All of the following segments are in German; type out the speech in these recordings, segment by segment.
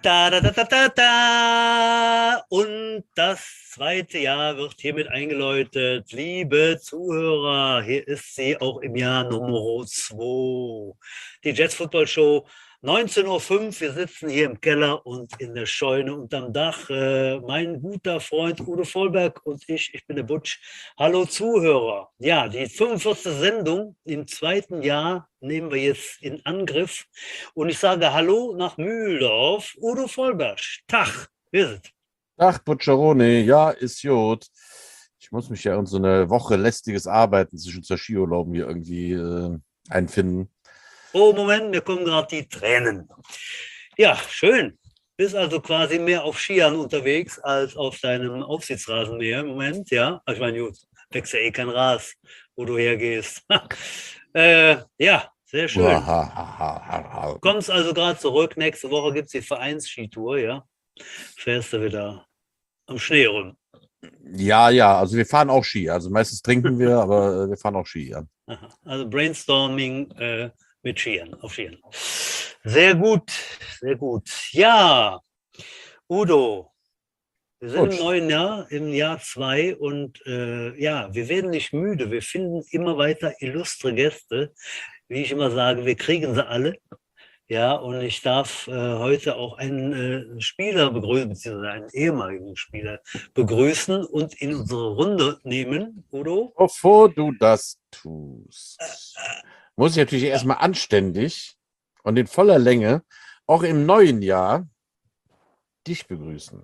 Da, da, da, da, da, da. Und das zweite Jahr wird hiermit eingeläutet. Liebe Zuhörer, hier ist sie auch im Jahr Nummer 2. Die Jets Football Show, 19:05 Uhr. Wir sitzen hier im Keller und in der Scheune unterm Dach. Mein guter Freund Udo Vollberg und ich bin der Butch. Hallo Zuhörer. Ja, die 45. Sendung im zweiten Jahr nehmen wir jetzt in Angriff. Und ich sage Hallo nach Mühldorf, Udo Vollberg. Tag, wie ist es? Ach, Butcheroni, ja, ist gut. Ich muss mich ja in so eine Woche lästiges Arbeiten zwischen zwei Skiurlauben hier irgendwie einfinden. Oh, Moment, mir kommen gerade die Tränen. Ja, schön. Bist also quasi mehr auf Skiern unterwegs als auf deinem Aufsichtsrasenmäher im Moment, ja? Ich meine, gut, wächst ja eh kein Ras, wo du hergehst. Ja, sehr schön. Kommst also gerade zurück. Nächste Woche gibt es die Vereinsskitour, ja? Fährst du wieder am Schnee rum. Ja, also wir fahren auch Ski. Also meistens trinken wir, aber wir fahren auch Ski, ja. Aha, also Brainstorming mit Skiern, auf Skiern. Sehr gut, sehr gut. Ja, Udo, wir sind im neuen Jahr, im Jahr 2 und ja, wir werden nicht müde. Wir finden immer weiter illustre Gäste. Wie ich immer sage, wir kriegen sie alle. Ja, und ich darf heute auch einen Spieler begrüßen, beziehungsweise einen ehemaligen Spieler begrüßen und in unsere Runde nehmen, Udo. Bevor du das tust, muss ich natürlich erstmal anständig und in voller Länge auch im neuen Jahr dich begrüßen.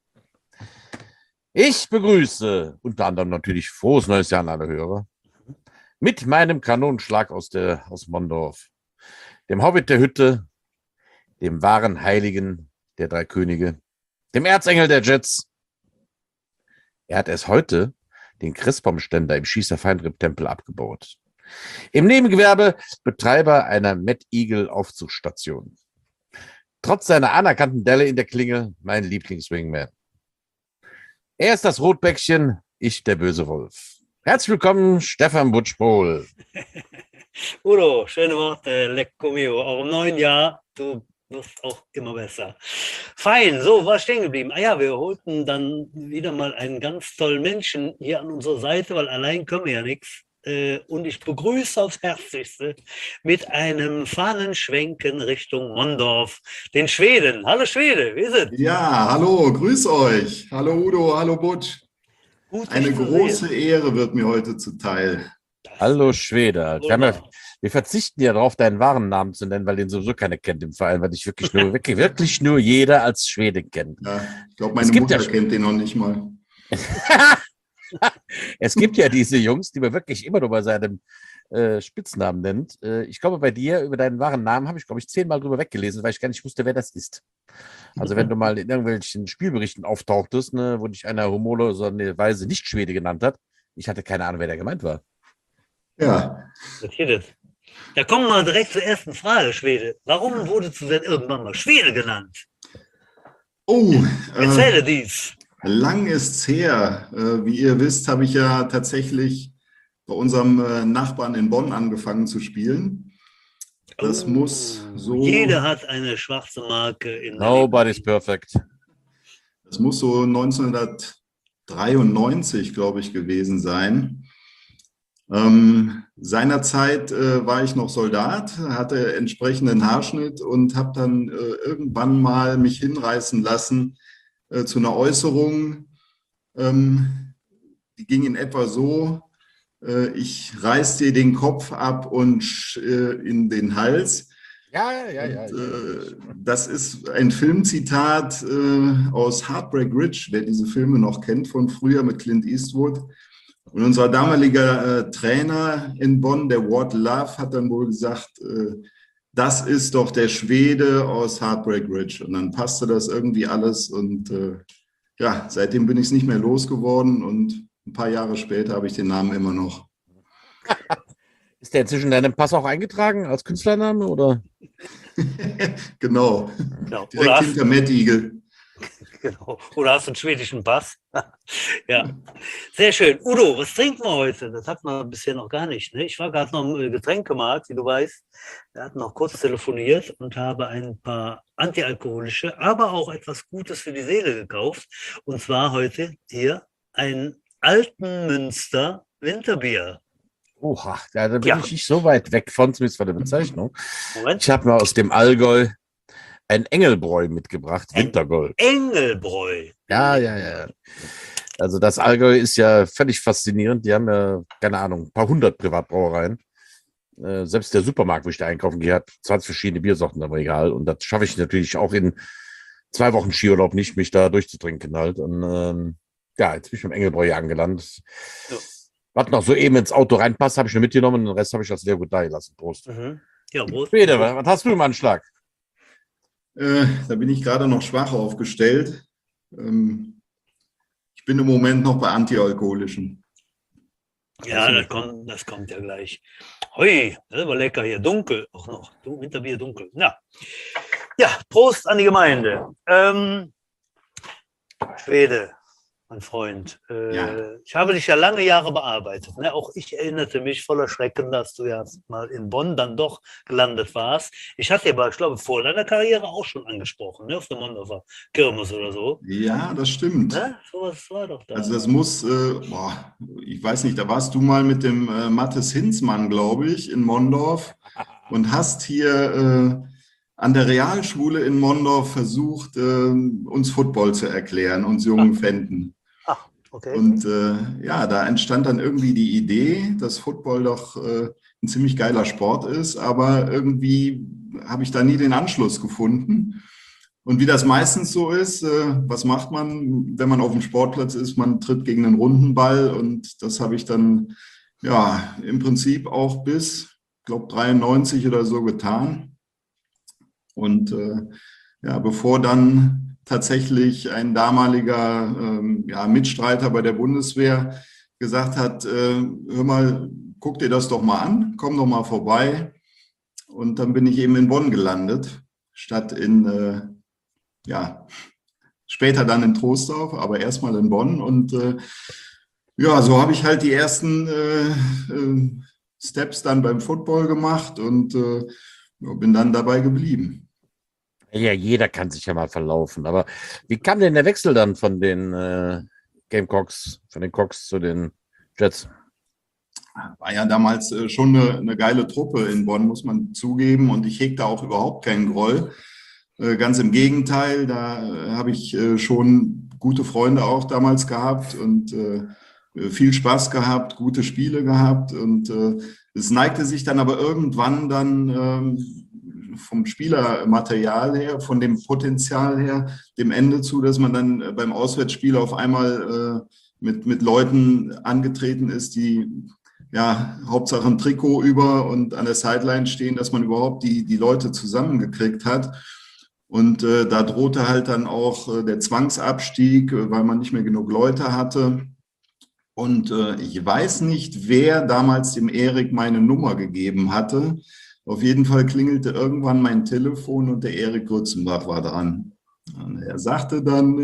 Ich begrüße unter anderem natürlich frohes neues Jahr an alle Hörer mit meinem Kanonenschlag aus Mondorf, dem Hobbit der Hütte, dem wahren Heiligen der drei Könige, dem Erzengel der Jets. Er hat erst heute den Christbaumständer im Schießer Feinripp-Tempel abgebaut. Im Nebengewerbe Betreiber einer Mad Eagle Aufzugsstation. Trotz seiner anerkannten Delle in der Klinge mein Lieblingswingman. Er ist das Rotbäckchen, ich der böse Wolf. Herzlich willkommen, Stefan Butch-Pohl. Udo, schöne Worte, lecco mio. Auch im neuen Jahr, du wirst auch immer besser. Fein, so, war stehen geblieben. Ah ja, wir holten dann wieder mal einen ganz tollen Menschen hier an unserer Seite, weil allein können wir ja nichts. Und ich begrüße aufs Herzlichste mit einem Fahnenschwenken Richtung Mondorf, den Schweden. Hallo Schwede, wie ist es? Ja, hallo, grüß euch. Hallo Udo, hallo Butch. Gut, Eine dich zu große sehen. Ehre wird mir heute zuteil. Hallo Schwede. Wunderbar. Wir verzichten ja darauf, deinen wahren Namen zu nennen, weil den sowieso keiner kennt im Verein, weil dich wirklich nur jeder als Schwede kennt. Ja, ich glaube, meine Mutter kennt den noch nicht mal. Es gibt ja diese Jungs, die man wirklich immer nur bei seinem Spitznamen nennt. Ich glaube, bei dir über deinen wahren Namen habe ich, glaube ich, 10-mal drüber weggelesen, weil ich gar nicht wusste, wer das ist. Also wenn du mal in irgendwelchen Spielberichten auftauchtest, ne, wo dich einer humorlose Weise nicht Schwede genannt hat, ich hatte keine Ahnung, wer der gemeint war. Ja. Was geht das? Da kommen wir direkt zur ersten Frage, Schwede. Warum wurdest du denn irgendwann mal Schwede genannt? Oh, Erzähle dies. lang ist's her. Wie ihr wisst, habe ich ja tatsächlich bei unserem Nachbarn in Bonn angefangen zu spiien. Das muss so. Jeder hat eine schwarze Marke in der Nobody's perfect. Das muss so 1993, glaube ich, gewesen sein. Seinerzeit war ich noch Soldat, hatte entsprechenden Haarschnitt und habe dann irgendwann mal mich hinreißen lassen zu einer Äußerung. Die ging in etwa so: Ich reiß dir den Kopf ab und in den Hals. Ja. Das ist ein Filmzitat aus Heartbreak Ridge, wer diese Filme noch kennt von früher mit Clint Eastwood. Und unser damaliger Trainer in Bonn, der Ward Love, hat dann wohl gesagt, das ist doch der Schwede aus Heartbreak Ridge. Und dann passte das irgendwie alles und ja, seitdem bin ich es nicht mehr losgeworden und ein paar Jahre später habe ich den Namen immer noch. Ist der inzwischen in deinem Pass auch eingetragen als Künstlername, oder? Genau. Genau. Direkt hinter Mad Eagle. Genau. Oder hast du einen schwedischen Pass? Ja, sehr schön. Udo, was trinken wir heute? Das hatten wir bisher noch gar nicht. Ne? Ich war gerade noch im Getränkemarkt, wie du weißt. Wir hatten noch kurz telefoniert und habe ein paar antialkoholische, aber auch etwas Gutes für die Seele gekauft. Und zwar heute hier ein Altenmünster Winterbier. Oha, da bin Ja. ich nicht so weit weg von, zumindest von der Bezeichnung. Moment. Ich habe mal aus dem Allgäu ein Engelbräu mitgebracht, Ein Wintergold. Engelbräu. Ja. Also das Allgäu ist ja völlig faszinierend. Die haben ja, keine Ahnung, ein paar hundert Privatbrauereien. Selbst der Supermarkt, wo ich da einkaufen gehe, hat 20 verschiedene Biersorten am Regal. Und das schaffe ich natürlich auch in 2 Wochen Skiurlaub nicht, mich da durchzutrinken halt. Und ja, jetzt bin ich mit dem Engelbräu hier angelandet. Ja. Was noch so eben ins Auto reinpasst, habe ich nur mitgenommen und den Rest habe ich als Leergut da gelassen. Prost. Mhm. Ja, Prost. Peter, was hast du im Anschlag? Da bin ich gerade noch schwach aufgestellt. Ich bin im Moment noch bei antialkoholischen. Ja, das kommt ja gleich. Hui, das ist aber lecker hier. Dunkel auch noch. Winterbier dunkel. Ja, Prost an die Gemeinde. Schwede, mein Freund. Ja. Ich habe dich ja lange Jahre bearbeitet. Ne? Auch ich erinnerte mich voller Schrecken, dass du ja mal in Bonn dann doch gelandet warst. Ich hatte aber, ich glaube, vor deiner Karriere auch schon angesprochen, ne? Auf der Mondorfer Kirmes oder so. Ja, das stimmt. Ne? Sowas war doch da. Also das muss, ich weiß nicht, da warst du mal mit dem Mathis Hinzmann, glaube ich, in Mondorf und hast hier an der Realschule in Mondorf versucht, uns Football zu erklären, uns jungen Fänden. Okay. Und ja, da entstand dann irgendwie die Idee, dass Football doch ein ziemlich geiler Sport ist, aber irgendwie habe ich da nie den Anschluss gefunden. Und wie das meistens so ist, was macht man, wenn man auf dem Sportplatz ist? Man tritt gegen einen runden Ball und das habe ich dann ja im Prinzip auch bis, ich glaube, 93 oder so getan. Und ja, bevor dann tatsächlich ein damaliger Mitstreiter bei der Bundeswehr gesagt hat, hör mal, guck dir das doch mal an, komm doch mal vorbei. Und dann bin ich eben in Bonn gelandet, statt in, später dann in Troisdorf, aber erstmal in Bonn. Und ja, so habe ich halt die ersten Steps dann beim Football gemacht und bin dann dabei geblieben. Ja, jeder kann sich ja mal verlaufen. Aber wie kam denn der Wechsel dann von den Gamecocks, von den Cox zu den Jets? War ja damals schon eine geile Truppe in Bonn, muss man zugeben. Und ich hegte auch überhaupt keinen Groll. Ganz im Gegenteil, da habe ich schon gute Freunde auch damals gehabt und viel Spaß gehabt, gute Spiele gehabt. Und es neigte sich dann aber irgendwann dann vom Spielermaterial her, von dem Potenzial her, dem Ende zu, dass man dann beim Auswärtsspiel auf einmal mit Leuten angetreten ist, die ja Hauptsache ein Trikot über und an der Sideline stehen, dass man überhaupt die Leute zusammengekriegt hat. Und da drohte halt dann auch der Zwangsabstieg, weil man nicht mehr genug Leute hatte. Und ich weiß nicht, wer damals dem Erik meine Nummer gegeben hatte. Auf jeden Fall klingelte irgendwann mein Telefon und der Erik Grützenbach war dran. Und er sagte dann,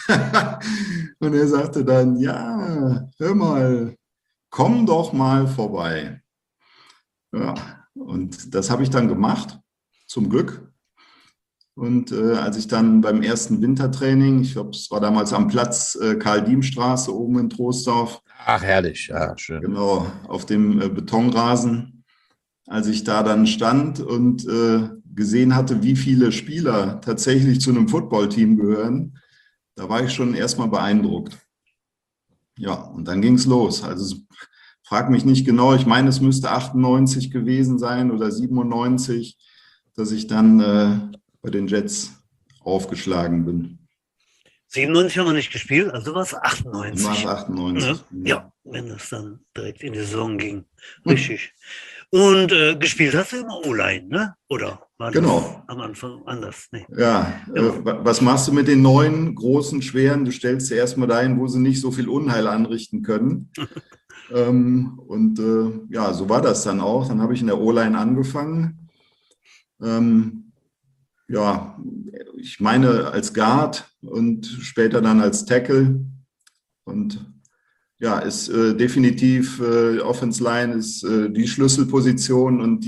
ja, hör mal, komm doch mal vorbei. Ja, und das habe ich dann gemacht, zum Glück. Und als ich dann beim ersten Wintertraining, ich glaube, es war damals am Platz Karl-Diem-Straße oben in Troisdorf. Ach, herrlich, ja, schön. Genau, auf dem Betonrasen. Als ich da dann stand und gesehen hatte, wie viele Spieler tatsächlich zu einem Footballteam gehören, da war ich schon erstmal beeindruckt. Ja, und dann ging es los. Also frag mich nicht genau, ich meine, es müsste 98 gewesen sein oder 97, dass ich dann bei den Jets aufgeschlagen bin. 97 haben wir nicht gespielt, also war es 98. War es 98. Ja, wenn es dann direkt in die Saison ging. Richtig. Und gespielt hast du immer O-Line, ne? Oder war das Genau. am Anfang anders? Nee. Ja, was machst du mit den neuen, großen, schweren? Du stellst sie erstmal dahin, wo sie nicht so viel Unheil anrichten können. Ja, so war das dann auch. Dann habe ich in der O-Line angefangen. ja, ich meine als Guard und später dann als Tackle. Und ja, ist definitiv, Offense Line ist die Schlüsselposition und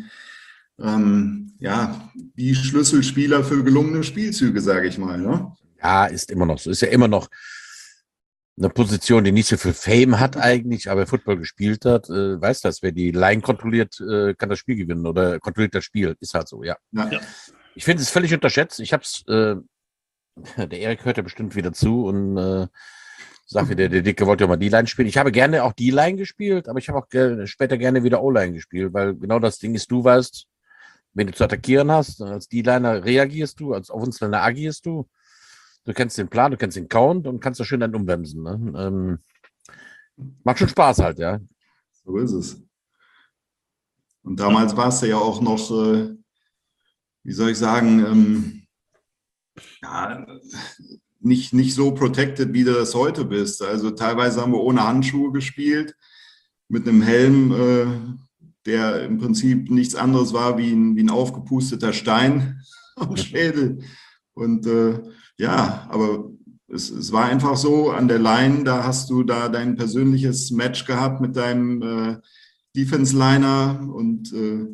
die Schlüsselspieler für gelungene Spielzüge, sage ich mal. Ne? Ja, ist immer noch so. Ist ja immer noch eine Position, die nicht so viel Fame hat eigentlich, aber Football gespielt hat, weiß das. Wer die Line kontrolliert, kann das Spiel gewinnen oder kontrolliert das Spiel. Ist halt so, ja. Ja. Ich finde es völlig unterschätzt. Ich habe es, der Erik hört ja bestimmt wieder zu und sagt wieder, der Dicke wollte ja mal D-Line spielen. Ich habe gerne auch D-Line gespielt, aber ich habe auch später gerne wieder O-Line gespielt, weil genau das Ding ist, du weißt, wenn du zu attackieren hast, als D-Liner reagierst du, als Offensliner agierst du. Du kennst den Plan, du kennst den Count und kannst da schön dann umbremsen. Ne? Macht schon Spaß halt, ja. So ist es. Und damals warst du ja auch noch, wie soll ich sagen, nicht so protected, wie du das heute bist. Also teilweise haben wir ohne Handschuhe gespielt, mit einem Helm, der im Prinzip nichts anderes war wie ein aufgepusteter Stein am Schädel. Und aber es war einfach so, an der Line, da hast du da dein persönliches Match gehabt mit deinem Defense-Liner und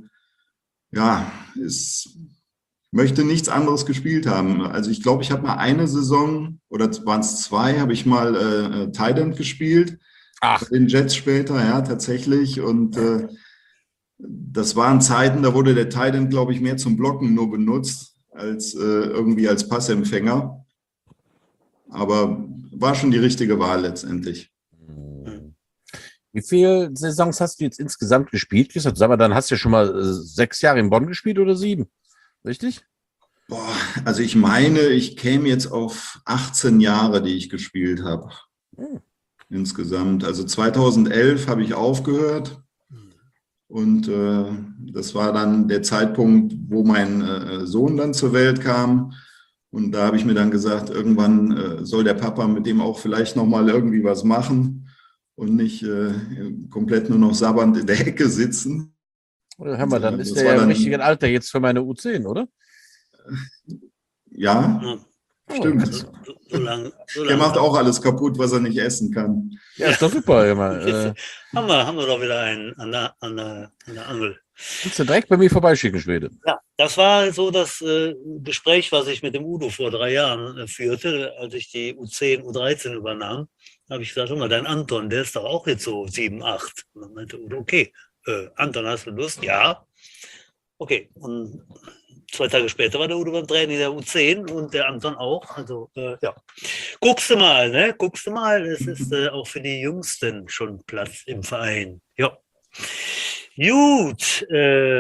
ich möchte nichts anderes gespielt haben. Also ich glaube, ich habe mal eine Saison, oder waren es zwei, habe ich mal Tight End gespielt. Ach. Bei den Jets später, ja, tatsächlich. Und das waren Zeiten, da wurde der Tight End, glaube ich, mehr zum Blocken nur benutzt, als irgendwie als Passempfänger. Aber war schon die richtige Wahl letztendlich. Wie viele Saisons hast du jetzt insgesamt gespielt? Sag mal, dann hast du ja schon mal 6 Jahre in Bonn gespielt oder 7, richtig? Boah, also ich meine, ich käme jetzt auf 18 Jahre, die ich gespielt habe. Insgesamt. Also 2011 habe ich aufgehört. Und das war dann der Zeitpunkt, wo mein Sohn dann zur Welt kam. Und da habe ich mir dann gesagt, irgendwann soll der Papa mit dem auch vielleicht nochmal irgendwie was machen und nicht komplett nur noch sabbernd in der Ecke sitzen. Oder hör mal, dann ist der ja im richtigen Alter jetzt für meine U10, oder? Ja, stimmt. So lang. Der macht auch alles kaputt, was er nicht essen kann. Ja, ist doch super. Immer. Haben wir doch wieder einen an der Angel. Kannst du direkt bei mir vorbeischicken, Schwede? Ja, das war so das Gespräch, was ich mit dem Udo vor 3 Jahren führte, als ich die U10, U13 übernahm. Da habe ich gesagt, guck mal, dein Anton, der ist doch auch jetzt so 7, 8. Und dann meinte Udo, okay, Anton, hast du Lust? Ja. Okay, und 2 Tage später war der Udo beim Training der U10 und der Anton auch. Also, ja. Guckst du mal, ne? Guckst du mal, es ist auch für die Jüngsten schon Platz im Verein. Ja. Gut.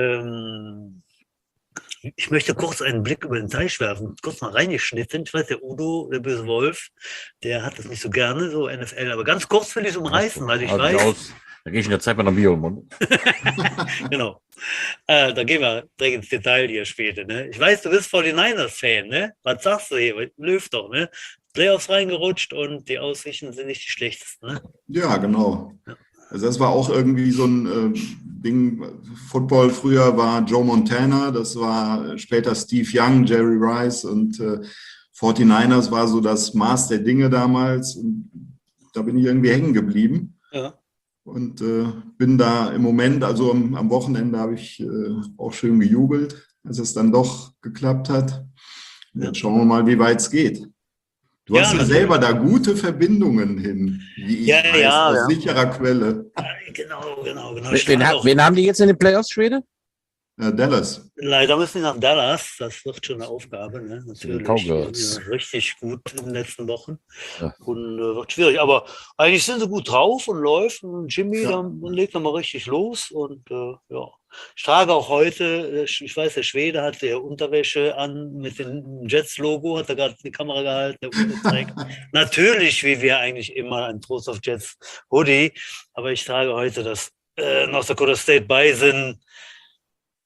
Ich möchte kurz einen Blick über den Teich werfen, kurz mal reingeschnitten. Ich weiß, der Udo, der böse Wolf, der hat das nicht so gerne, so NFL, aber ganz kurz will ich es umreißen, weil ich weiß. Da gehe ich in der Zeit mal nach Bio. Genau. Da gehen wir direkt ins Detail hier später. Ne? Ich weiß, du bist 49ers-Fan, ne? Was sagst du hier? Löw doch, ne? Playoffs reingerutscht und die Aussichten sind nicht die schlechtesten, ne? Ja, genau. Also das war auch irgendwie so ein Ding. Football früher war Joe Montana, das war später Steve Young, Jerry Rice und 49ers war so das Maß der Dinge damals. Und da bin ich irgendwie hängen geblieben. Ja. Und bin da im Moment, also am Wochenende habe ich auch schön gejubelt, als es dann doch geklappt hat. Jetzt schauen wir mal, wie weit es geht. Du hast ja selber da gute Verbindungen hin, wie ich weiß, aus sicherer Quelle. Genau. Wen haben die jetzt in den Playoffs, Schwede? Dallas. Leider müssen wir nach Dallas. Das wird schon eine Aufgabe. Ne? Natürlich. Richtig gut in den letzten Wochen. Ja. Und wird schwierig. Aber eigentlich sind sie gut drauf und läuft. Und Jimmy dann legt nochmal richtig los. Und ja. Ich trage auch heute, ich weiß, der Schwede hat der Unterwäsche an mit dem Jets-Logo, hat er gerade die Kamera gehalten, der Udo trägt. Natürlich, wie wir eigentlich immer, ein Trost of Jets Hoodie. Aber ich trage heute das North Dakota State Bison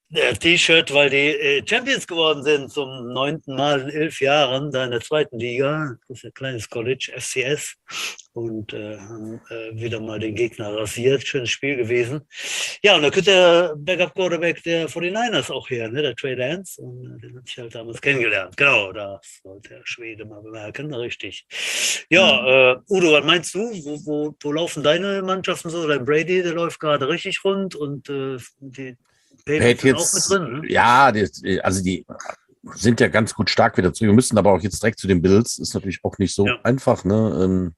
Der T-Shirt, weil die Champions geworden sind zum 9. Mal in 11 Jahren, da in der 2. Liga. Das ist ein kleines College, FCS. Und haben wieder mal den Gegner rasiert. Schönes Spiel gewesen. Ja, und da könnte der Backup-Quarterback der 49ers auch her, ne? Der Trey Lance. Und den hatte ich halt damals kennengelernt. Genau, das sollte der Schwede mal bemerken. Richtig. Ja, Udo, was meinst du? Wo laufen deine Mannschaften so? Dein Brady, der läuft gerade richtig rund und die Patriots sind auch mit drin, ne? Ja, also die sind ja ganz gut stark wieder zurück. Wir müssen aber auch jetzt direkt zu den Bills. Ist natürlich auch nicht so einfach. Ne?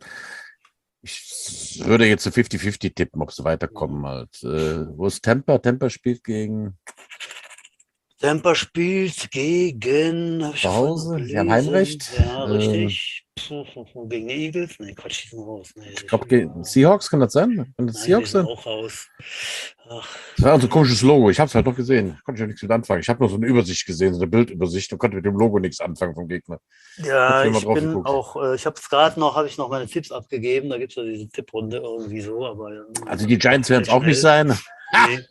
Ich würde jetzt so 50-50 tippen, ob sie weiterkommen. Halt. Wo ist Tampa? Tampa spielt gegen... Tampa spielt gegen... Zu Hause? Sie haben Heimrecht. Ja, richtig. Gegen die Eagles? Nee, Quatsch, die sind raus. Nee, ich glaube, gegen Seahawks, kann das sein? Kann das nein, Seahawks die sind sein? auch raus. Ach. Das war so ein komisches Logo. Ich habe es halt noch gesehen. Konnte ich ja nichts mit anfangen. Ich habe nur so eine Übersicht gesehen, so eine Bildübersicht und konnte mit dem Logo nichts anfangen vom Gegner. Ja, ich ich bin auch, ich habe es gerade noch, habe ich noch meine Tipps abgegeben. Da gibt es ja diese Tipprunde irgendwie so. Aber, also die Giants werden es auch nicht sein. Nee.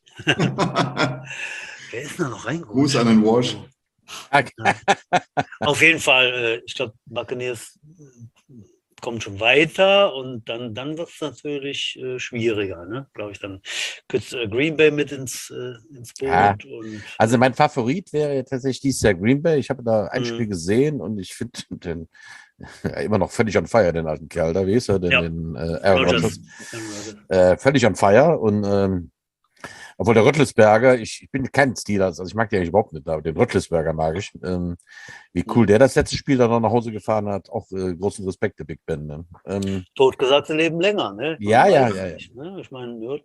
Wer ist da noch reingerutscht? Gruß an den Walsh. Ja. Auf jeden Fall, ich glaube, Buccaneers kommt schon weiter und dann wird es natürlich schwieriger, ne? Glaube ich, dann könnte Green Bay mit ins Boot. Ja. Und, also mein Favorit wäre tatsächlich dieses Jahr Green Bay. Ich habe da ein Spiel gesehen und ich finde den immer noch völlig on fire, den alten Kerl da, wie ist er denn? Ja. Den Aaron Rodgers. Völlig on fire und obwohl der Röttlisberger, ich bin kein Steelers, also ich mag den eigentlich überhaupt nicht, aber den Röttlisberger mag ich. Wie cool der das letzte Spiel dann noch nach Hause gefahren hat, auch großen Respekt, der Big Ben. Ne? Totgesagte leben länger, ne? Ja. Nicht, ne? Ich meine,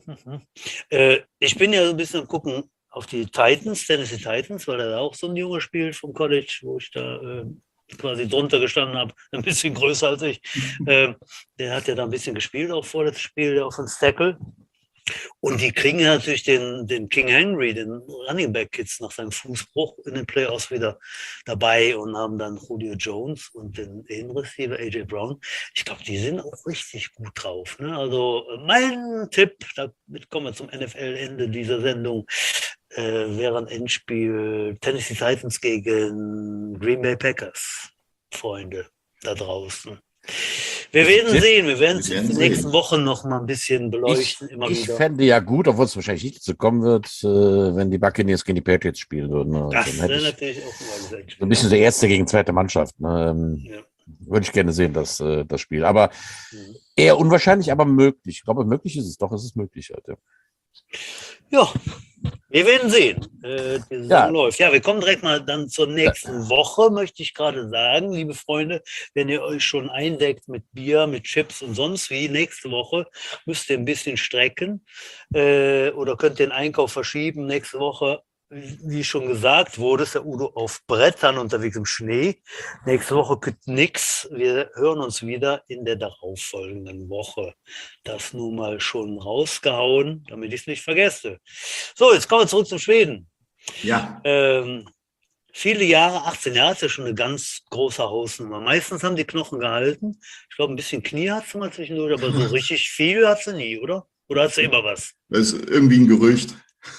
ich bin ja so ein bisschen am gucken auf die Titans, Tennessee Titans, weil er da auch so ein Junge spielt vom College, wo ich da quasi drunter gestanden habe, ein bisschen größer als ich. Der hat ja da ein bisschen gespielt, auch vor das Spiel, der Offense-Tackle. Und die kriegen ja natürlich den King Henry, den Running Back jetzt nach seinem Fußbruch in den Playoffs wieder dabei und haben dann Julio Jones und den Receiver AJ Brown. Ich glaube, die sind auch richtig gut drauf. Ne? Also mein Tipp, damit kommen wir zum NFL-Ende dieser Sendung, wäre ein Endspiel Tennessee Titans gegen Green Bay Packers. Freunde da draußen. Wir werden sehen, wir werden es in den nächsten Wochen noch mal ein bisschen beleuchten. Ich fände ja gut, obwohl es wahrscheinlich nicht dazu kommen wird, wenn die Buccaneers gegen die Patriots spielen würden. Ne? Das wäre natürlich auch mal so ein bisschen der erste gegen zweite Mannschaft. Ne? Würde ich gerne sehen, das Spiel. Aber eher unwahrscheinlich, aber möglich. Ich glaube, möglich ist es doch, es ist möglich heute. Ja, wir werden sehen. Die Saison läuft. Ja, wir kommen direkt mal dann zur nächsten Woche, möchte ich gerade sagen, liebe Freunde. Wenn ihr euch schon eindeckt mit Bier, mit Chips und sonst wie, nächste Woche müsst ihr ein bisschen strecken oder könnt den Einkauf verschieben. Nächste Woche, wie schon gesagt wurde, ist der Udo auf Brettern unterwegs im Schnee. Nächste Woche gibt nix. Wir hören uns wieder in der darauffolgenden Woche. Das nun mal schon rausgehauen, damit ich es nicht vergesse. So, jetzt kommen wir zurück zum Schweden. Ja. Viele Jahre, 18 Jahre ist ja schon eine ganz große Hausnummer. Meistens haben die Knochen gehalten. Ich glaube, ein bisschen Knie hat sie mal zwischendurch, aber so richtig viel hat sie nie, oder? Oder hat sie immer was? Das ist irgendwie ein Gerücht.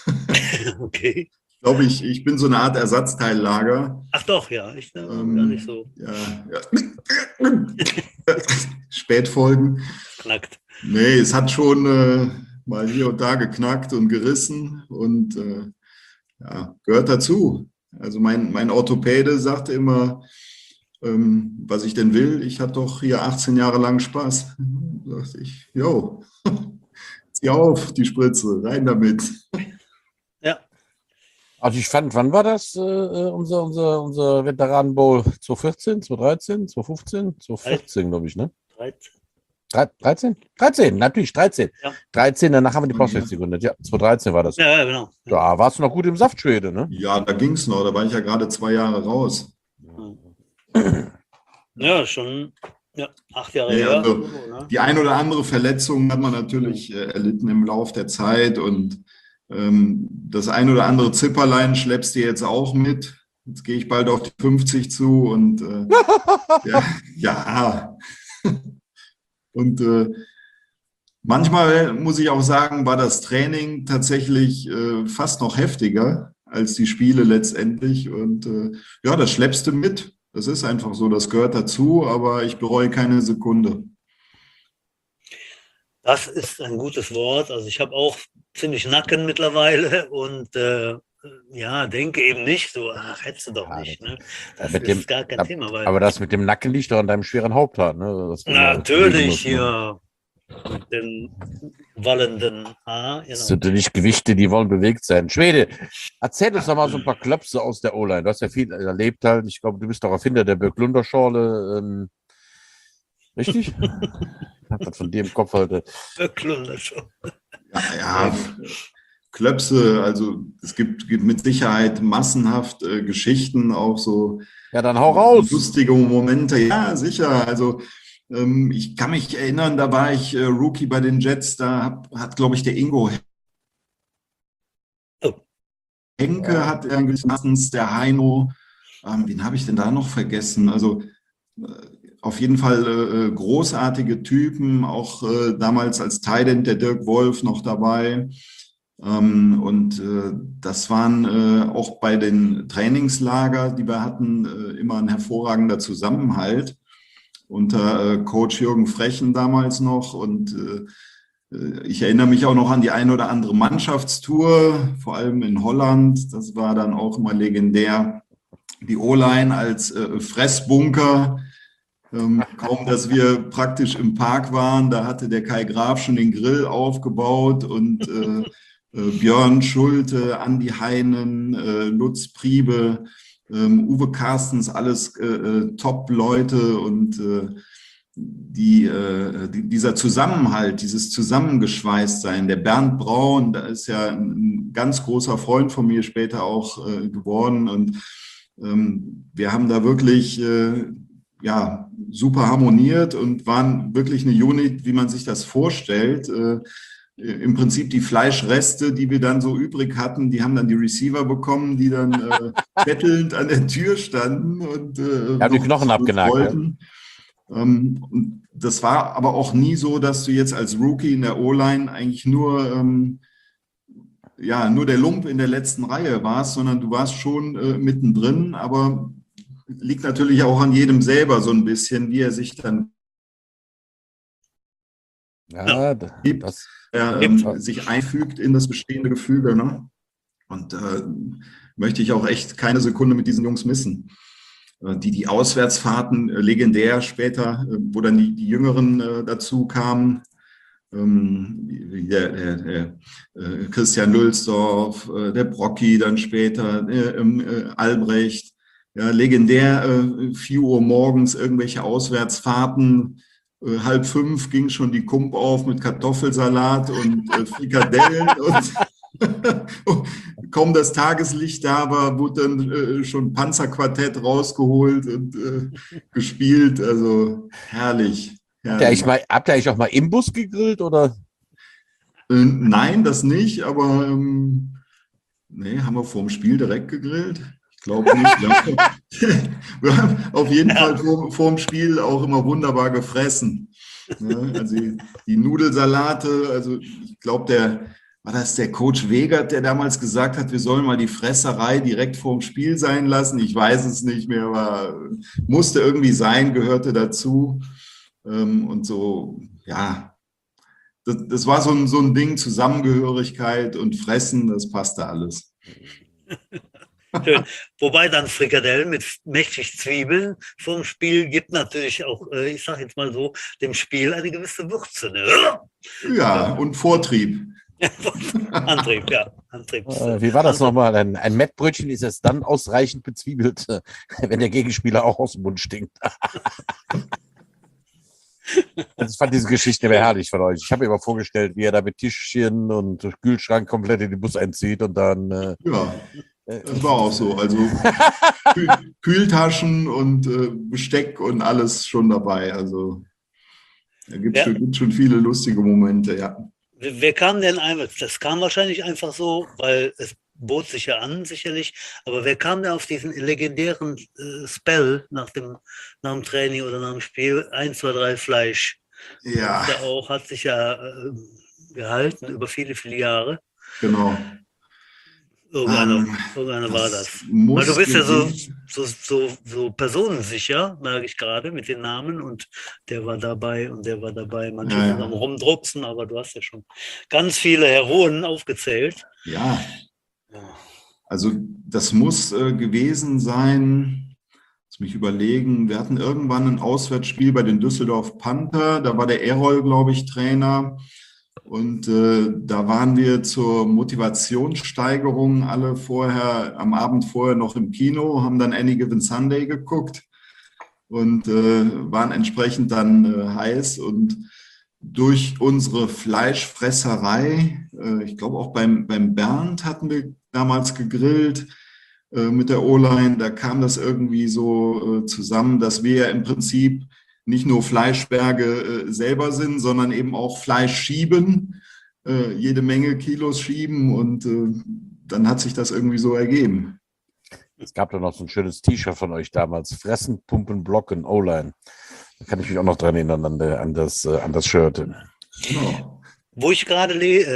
Okay. Ich glaube, ich bin so eine Art Ersatzteillager. Ach doch, ja. Ich gar nicht so. Ja. Spätfolgen. Knackt. Nee, es hat schon mal hier und da geknackt und gerissen und gehört dazu. Also mein Orthopäde sagte immer, was ich denn will. Ich hatte doch hier 18 Jahre lang Spaß. Da dachte ich, jo, zieh auf die Spritze, rein damit. Ja. Also ich fand, wann war das, unser Veteranen-Bowl? 2014, 2013, 2015, 2014, glaube ich, ne? 13? 13, natürlich, 13. Ja. 13, danach haben wir die Postwest gegründet. Ja, 2013 war das. Ja, genau. Da warst du noch gut im Saft, Schwede, ne? Ja, da ging es noch. Da war ich ja gerade 2 Jahre raus. Ja, schon 8 Jahre her. Also, ne? Die ein oder andere Verletzung hat man natürlich erlitten im Laufe der Zeit und das ein oder andere Zipperlein schleppst du jetzt auch mit. Jetzt gehe ich bald auf die 50 zu und ja. Und Manchmal muss ich auch sagen, war das Training tatsächlich fast noch heftiger als die Spiele letztendlich. Und ja, das schleppst du mit. Das ist einfach so, das gehört dazu, aber ich bereue keine Sekunde. Das ist ein gutes Wort. Also ich habe auch ziemlich Nacken mittlerweile und ja, denke eben nicht so, ach, hättest du doch Ja, nicht. Ne? Ja, Das mit dem, ist gar kein Thema, weil aber das mit dem Nacken liegt doch an deinem schweren Haupthaar, ne? Das du immer bewegen natürlich musst, ne? hier mit dem wallenden Haar, Das genau. sind ja nicht Gewichte, die wollen bewegt sein. Schwede, erzähl uns doch mal so ein paar Klöpse aus der O-Line. Du hast ja viel erlebt halt. Ich glaube, du bist doch Erfinder der Birk-Lunder-Schorle. Richtig? Ich habe das von dir im Kopf halt. Böcklunder schon. Ja, Klöpse, also es gibt mit Sicherheit massenhaft Geschichten, auch so Ja, dann hau raus. lustige Momente. Ja, sicher. Also ich kann mich erinnern, da war ich Rookie bei den Jets, da hat, glaube ich, der Ingo Oh, Henke Ja. hat meistens, der Heino, wen habe ich denn da noch vergessen? Also auf jeden Fall großartige Typen, auch damals als Tight End der Dirk Wolf noch dabei. Und das waren auch bei den Trainingslager, die wir hatten, immer ein hervorragender Zusammenhalt unter Coach Jürgen Frechen damals noch. Und ich erinnere mich auch noch an die eine oder andere Mannschaftstour, vor allem in Holland. Das war dann auch immer legendär. Die O-Line als Fressbunker. Kaum, dass wir praktisch im Park waren, da hatte der Kai Graf schon den Grill aufgebaut und Björn Schulte, Andi Heinen, Lutz Priebe, Uwe Carstens, alles Top-Leute und dieser Zusammenhalt, dieses Zusammengeschweißtsein, der Bernd Braun, da ist ja ein ganz großer Freund von mir später auch geworden und wir haben da wirklich ja, super harmoniert und waren wirklich eine Unit, wie man sich das vorstellt. Im Prinzip die Fleischreste, die wir dann so übrig hatten, die haben dann die Receiver bekommen, die dann bettelnd an der Tür standen und Die Knochen abgenagt. wollten. Und das war aber auch nie so, dass du jetzt als Rookie in der O-Line eigentlich nur der Lump in der letzten Reihe warst, sondern du warst schon mittendrin, aber liegt natürlich auch an jedem selber so ein bisschen, wie er sich dann Ja, gibt, das, sich einfügt in das bestehende Gefüge. Ne? Und möchte ich auch echt keine Sekunde mit diesen Jungs missen. Die Auswärtsfahrten legendär später, wo dann die Jüngeren dazu kamen. Der Christian Lülsdorf, der Brocki dann später, Albrecht. Ja, legendär, 4 Uhr morgens irgendwelche Auswärtsfahrten. 4:30 ging schon die Kump auf mit Kartoffelsalat und Frikadellen. Und kaum das Tageslicht da war, wurde dann schon Panzerquartett rausgeholt und gespielt. Also herrlich. habt ihr eigentlich auch mal Imbus gegrillt oder? Nein, das nicht, aber nee, haben wir vor dem Spiel direkt gegrillt? Ich glaube nicht. Wir haben auf jeden Fall vor dem Spiel auch immer wunderbar gefressen. Ja, also die Nudelsalate, also ich glaube, war das der Coach Wegert, der damals gesagt hat, wir sollen mal die Fresserei direkt vor dem Spiel sein lassen? Ich weiß es nicht mehr, aber musste irgendwie sein, gehörte dazu. Und so, ja, das war so ein Ding, Zusammengehörigkeit und Fressen, das passte alles. Schön. Wobei dann Frikadellen mit mächtig Zwiebeln vom Spiel gibt natürlich auch, ich sage jetzt mal so, dem Spiel eine gewisse Würze. Ne? Ja, und Vortrieb. Antrieb, ja. Antrieb. Wie war das nochmal? Ein Mettbrötchen ist es dann ausreichend bezwiebelt, wenn der Gegenspieler auch aus dem Mund stinkt. Ich fand diese Geschichte immer herrlich von euch. Ich habe mir immer vorgestellt, wie er da mit Tischchen und Kühlschrank komplett in den Bus einzieht und dann. Ja, das war auch so. Also Kühltaschen und Besteck und alles schon dabei. Also da gibt es schon viele lustige Momente, ja. Wer kam denn einmal? Das kam wahrscheinlich einfach so, weil es bot sich ja an, sicherlich. Aber wer kam denn auf diesen legendären Spell nach dem Training oder nach dem Spiel? 1, 2, 3 Fleisch. Ja, Ist ja auch, hat sich ja gehalten über viele, viele Jahre. genau. Irgendeiner war das. Das Weil du muss bist ja gewesen. so personensicher, merke ich gerade, mit den Namen und der war dabei und der war dabei. Manche Ja, sind am ja. Rumdrucksen, aber du hast ja schon ganz viele Heroen aufgezählt. Ja, Ja. also das muss gewesen sein. Lass mich überlegen. Wir hatten irgendwann ein Auswärtsspiel bei den Düsseldorf Panther. Da war der Errol, glaube ich, Trainer. Und da waren wir zur Motivationssteigerung alle vorher, am Abend vorher noch im Kino, haben dann Any Given Sunday geguckt und waren entsprechend dann heiß. Und durch unsere Fleischfresserei, ich glaube auch beim Bernd hatten wir damals gegrillt mit der O-Line, da kam das irgendwie so zusammen, dass wir ja im Prinzip nicht nur Fleischberge selber sind, sondern eben auch Fleisch schieben, jede Menge Kilos schieben und dann hat sich das irgendwie so ergeben. Es gab da noch so ein schönes T-Shirt von euch damals. Fressen, Pumpen, Blocken, O-Line. Da kann ich mich auch noch dran erinnern an das Shirt. Genau. Wo ich gerade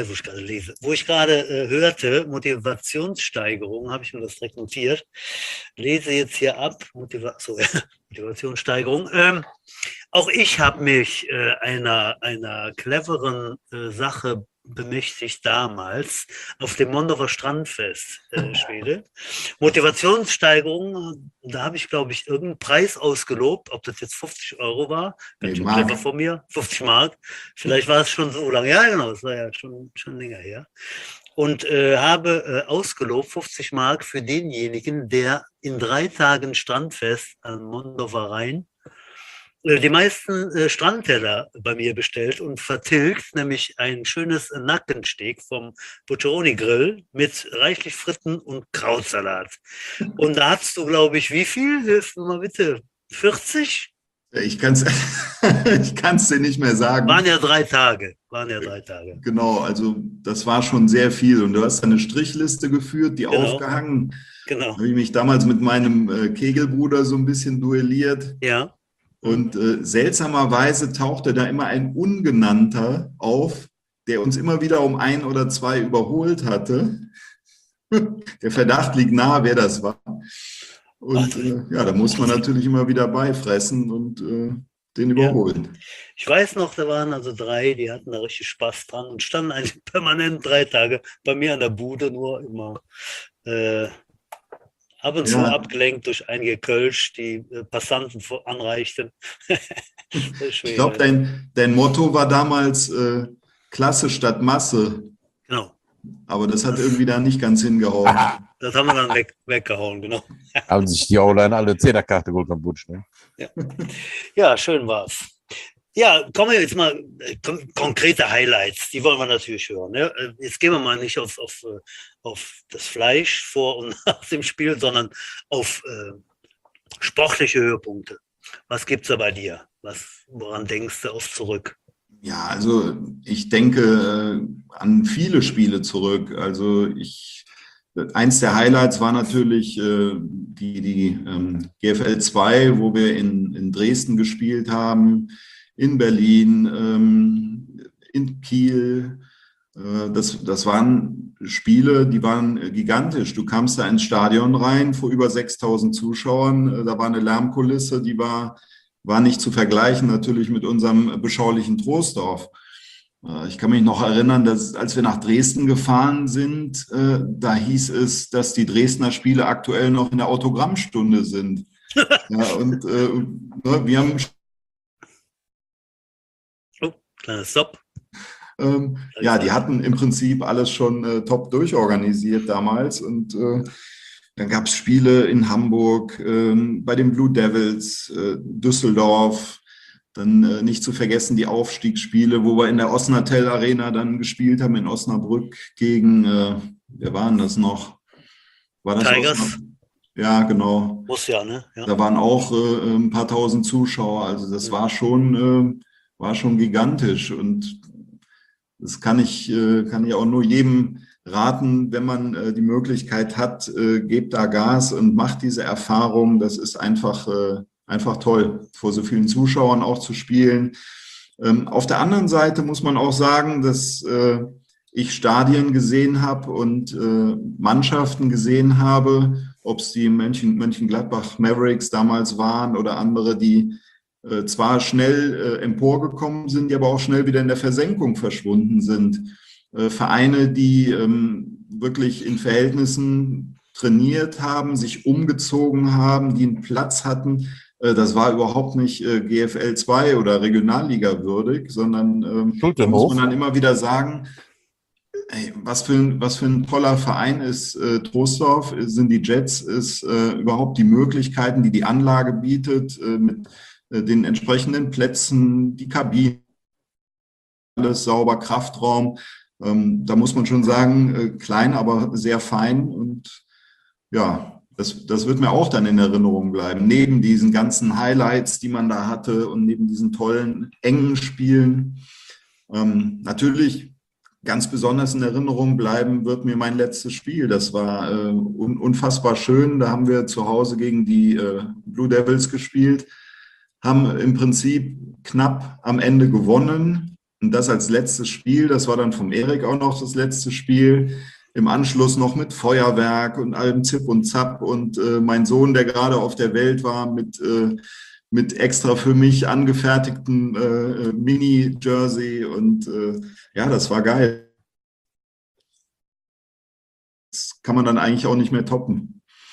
hörte, Motivationssteigerung, habe ich mir das direkt notiert. Lese jetzt hier ab, Motivationssteigerung. Auch ich habe mich einer cleveren Sache bemächtigt damals auf dem Mondorfer Strandfest, Schwede. Motivationssteigerung, da habe ich, glaube ich, irgendeinen Preis ausgelobt, ob das jetzt 50 Euro war, ganz Nee, schön Mark. clever von mir, 50 Mark, vielleicht war es schon so lange, ja genau, es war ja schon länger her. Und habe ausgelobt 50 Mark für denjenigen, der in 3 Tagen Strandfest am Mondorfer Rhein die meisten Strandteller bei mir bestellt und vertilgt, nämlich ein schönes Nackensteak vom Butcheroni Grill mit reichlich Fritten und Krautsalat. Und da hast du, glaube ich, wie viel? Hilf mir mal bitte. 40? Ich kann es ich kann's dir nicht mehr sagen. Waren ja 3 Tage. Genau, also das war schon sehr viel. Und du hast eine Strichliste geführt, die Genau. aufgehangen. Genau. Habe ich mich damals mit meinem Kegelbruder so ein bisschen duelliert. Ja. Und seltsamerweise tauchte da immer ein Ungenannter auf, der uns immer wieder um 1 oder 2 überholt hatte. Der Verdacht liegt nahe, wer das war. Und ja, da muss man natürlich immer wieder beifressen und den überholen. Ich weiß noch, da waren also 3, die hatten da richtig Spaß dran und standen eigentlich permanent 3 Tage bei mir an der Bude, nur immer ab und zu abgelenkt durch einige Kölsch, die Passanten anreichten. Ich glaube, dein Motto war damals Klasse statt Masse. Genau. Aber das hat irgendwie da nicht ganz hingehauen. Das haben wir dann weggehauen, genau. Haben sich die O-Line alle Zehnerkarte geholt am Butsch, ne? Ja, schön war's. Ja, kommen wir jetzt mal konkrete Highlights, die wollen wir natürlich hören. Ne? Jetzt gehen wir mal nicht auf das Fleisch vor und nach dem Spiel, sondern auf sportliche Höhepunkte. Was gibt's da bei dir? Woran denkst du oft zurück? Ja, also ich denke an viele Spiele zurück. Also eins der Highlights war natürlich die GFL 2, wo wir in Dresden gespielt haben, in Berlin, in Kiel. Das waren Spiele, die waren gigantisch. Du kamst da ins Stadion rein vor über 6.000 Zuschauern. Da war eine Lärmkulisse, die war nicht zu vergleichen natürlich mit unserem beschaulichen Troisdorf. Ich kann mich noch erinnern, dass als wir nach Dresden gefahren sind, da hieß es, dass die Dresdner Spiele aktuell noch in der Autogrammstunde sind. Ja, und wir haben Kleiner Stopp. ja, die hatten im Prinzip alles schon top durchorganisiert damals und dann gab es Spiele in Hamburg, bei den Blue Devils, Düsseldorf, dann nicht zu vergessen die Aufstiegsspiele, wo wir in der Osnatel Arena dann gespielt haben, in Osnabrück gegen, wer waren das noch? War das Tigers? Ja, genau. Muss ja, ne? Ja. Da waren auch ein paar tausend Zuschauer, also das war schon gigantisch und das kann ich auch nur jedem raten, wenn man die Möglichkeit hat, gebt da Gas und macht diese Erfahrung. Das ist einfach toll, vor so vielen Zuschauern auch zu spielen. Auf der anderen Seite muss man auch sagen, dass ich Stadien gesehen habe und Mannschaften gesehen habe, ob es die Mönchengladbach Mavericks damals waren oder andere, die zwar schnell emporgekommen sind, die aber auch schnell wieder in der Versenkung verschwunden sind. Vereine, die wirklich in Verhältnissen trainiert haben, sich umgezogen haben, die einen Platz hatten. Das war überhaupt nicht GFL 2 oder Regionalliga würdig, sondern da muss man dann immer wieder sagen, ey, was für ein toller Verein ist Troisdorf, sind die Jets, ist überhaupt die Möglichkeiten, die die Anlage bietet, mit den entsprechenden Plätzen, die Kabinen, alles sauber, Kraftraum. Da muss man schon sagen, klein, aber sehr fein. Und ja, das wird mir auch dann in Erinnerung bleiben. Neben diesen ganzen Highlights, die man da hatte und neben diesen tollen, engen Spielen. Natürlich ganz besonders in Erinnerung bleiben wird mir mein letztes Spiel. Das war unfassbar schön. Da haben wir zu Hause gegen die Blue Devils gespielt, haben im Prinzip knapp am Ende gewonnen. Und das als letztes Spiel, das war dann vom Erik auch noch das letzte Spiel. Im Anschluss noch mit Feuerwerk und allem Zip und Zap. Und mein Sohn, der gerade auf der Welt war, mit extra für mich angefertigtem Mini-Jersey. Und ja, das war geil. Das kann man dann eigentlich auch nicht mehr toppen.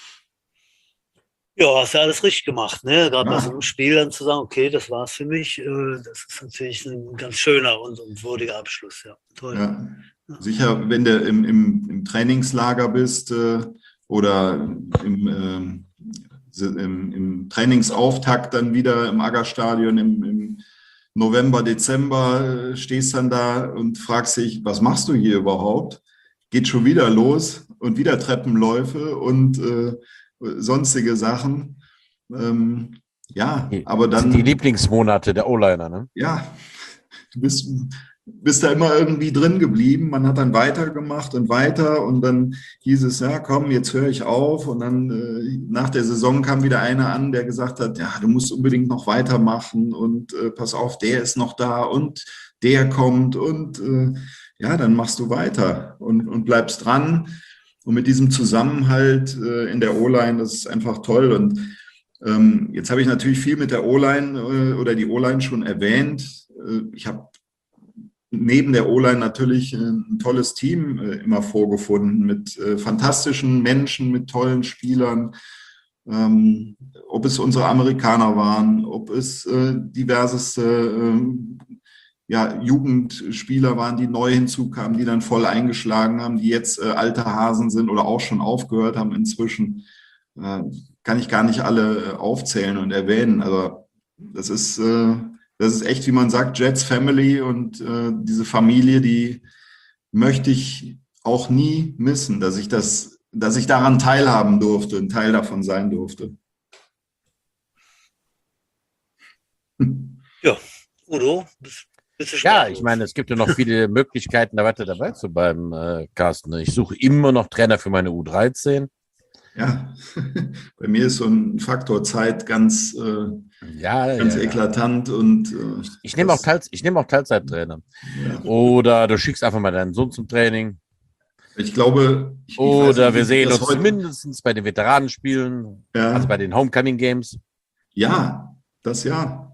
Ja, hast ja alles richtig gemacht, ne? Gerade bei Ja. so einem Spiel dann zu sagen, okay, das war's für mich, das ist natürlich ein ganz schöner und würdiger Abschluss, ja. Toll. Ja. Sicher, wenn du im Trainingslager bist oder im Trainingsauftakt dann wieder im Aggerstadion im November, Dezember stehst dann da und fragst dich, was machst du hier überhaupt? Geht schon wieder los und wieder Treppenläufe und sonstige Sachen. Ja, aber dann... Die Lieblingsmonate der O-Liner, ne? Ja, du bist da immer irgendwie drin geblieben. Man hat dann weitergemacht und weiter und dann hieß es, ja komm, jetzt höre ich auf. Und dann nach der Saison kam wieder einer an, der gesagt hat, ja, du musst unbedingt noch weitermachen und pass auf, der ist noch da und der kommt und ja, dann machst du weiter und bleibst dran. Und mit diesem Zusammenhalt in der O-Line, das ist einfach toll. Und jetzt habe ich natürlich viel mit der O-Line oder die O-Line schon erwähnt. Ich habe neben der O-Line natürlich ein tolles Team immer vorgefunden mit fantastischen Menschen, mit tollen Spielern. Ob es unsere Amerikaner waren, ob es diverseste Jugendspieler waren, die neu hinzukamen, die dann voll eingeschlagen haben, die jetzt alte Hasen sind oder auch schon aufgehört haben inzwischen. Kann ich gar nicht alle aufzählen und erwähnen. Also das ist echt, wie man sagt, Jets Family und diese Familie, die möchte ich auch nie missen, dass ich daran teilhaben durfte, ein Teil davon sein durfte. Ja, Udo, bist du Ja, sprachlos? ich meine, es gibt ja noch viele Möglichkeiten, da weiter dabei zu bleiben, Carsten. Ich suche immer noch Trainer für meine U13. Ja, bei mir ist so ein Faktor Zeit ganz eklatant und ich nehme auch Teilzeittrainer. Ja. Oder du schickst einfach mal deinen Sohn zum Training. Ich glaube, Oder wir sehen uns mindestens bei den Veteranenspielen, also bei den Homecoming Games. Ja, das ja.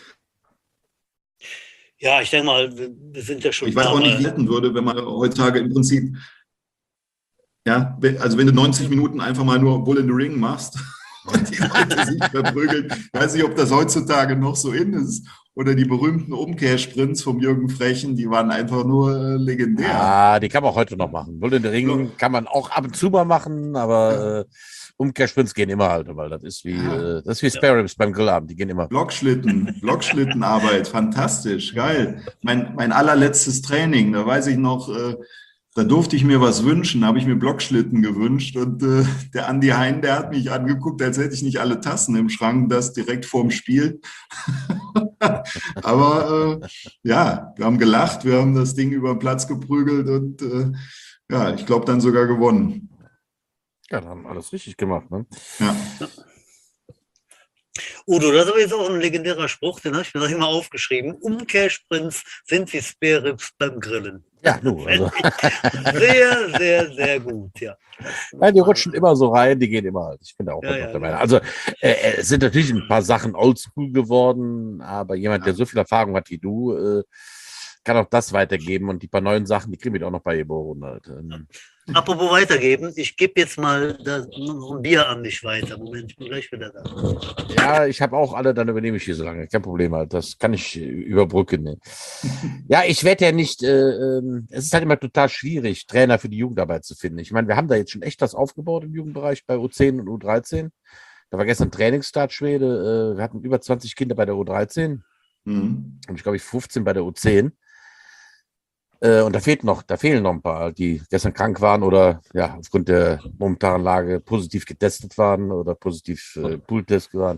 Ja, ich denke mal, wir sind ja schon. Ich weiß auch nicht, wie retten würde, wenn man heutzutage im Prinzip, ja, also wenn du 90 Minuten einfach mal nur Bull in the Ring machst und die Leute sich verprügeln, weiß nicht, ob das heutzutage noch so in ist. Oder die berühmten Umkehrsprints vom Jürgen Frechen, die waren einfach nur legendär. Ja, die kann man auch heute noch machen. Bull in the Ring kann man auch ab und zu mal machen, aber Umkehrsprints gehen immer halt, weil das ist wie Spare Ribs beim Grillabend, die gehen immer. Blockschlittenarbeit, fantastisch, geil. Mein allerletztes Training, da weiß ich noch, da durfte ich mir was wünschen, da habe ich mir Blockschlitten gewünscht und der Andi Hein, der hat mich angeguckt, als hätte ich nicht alle Tassen im Schrank, das direkt vorm Spiel. Aber ja, wir haben gelacht, wir haben das Ding über den Platz geprügelt und ja, ich glaube dann sogar gewonnen. Ja, dann haben wir alles richtig gemacht, ne? Ja. Udo, das ist aber jetzt auch ein legendärer Spruch, den habe ich mir noch immer aufgeschrieben. Umkehrsprints sind wie Spareribs beim Grillen. Ja, nu, also. Sehr, sehr, sehr gut, ja. Ja, die rutschen immer so rein, die gehen immer. Ich bin da auch Ja, noch ja, der Meinung. ja. Also, es sind natürlich ein paar Sachen oldschool geworden, aber jemand, der so viel Erfahrung hat wie du, kann auch das weitergeben. Und die paar neuen Sachen, die kriegen wir auch noch bei Ebo 100. Apropos weitergeben, ich gebe jetzt mal noch ein Bier an dich weiter. Moment, ich bin gleich wieder da. Ja, ich habe auch alle, dann übernehme ich hier so lange. Kein Problem, halt. Das kann ich überbrücken. Ne? Ja, ich werde ja nicht, es ist halt immer total schwierig, Trainer für die Jugendarbeit zu finden. Ich meine, wir haben da jetzt schon echt was aufgebaut im Jugendbereich bei U10 und U13. Da war gestern Trainingsstart Schwede. Wir hatten über 20 Kinder bei der U13 und ich glaube, 15 bei der U10. Und da fehlen noch ein paar, die gestern krank waren oder ja, aufgrund der momentanen Lage positiv getestet waren oder positiv Pooltest waren.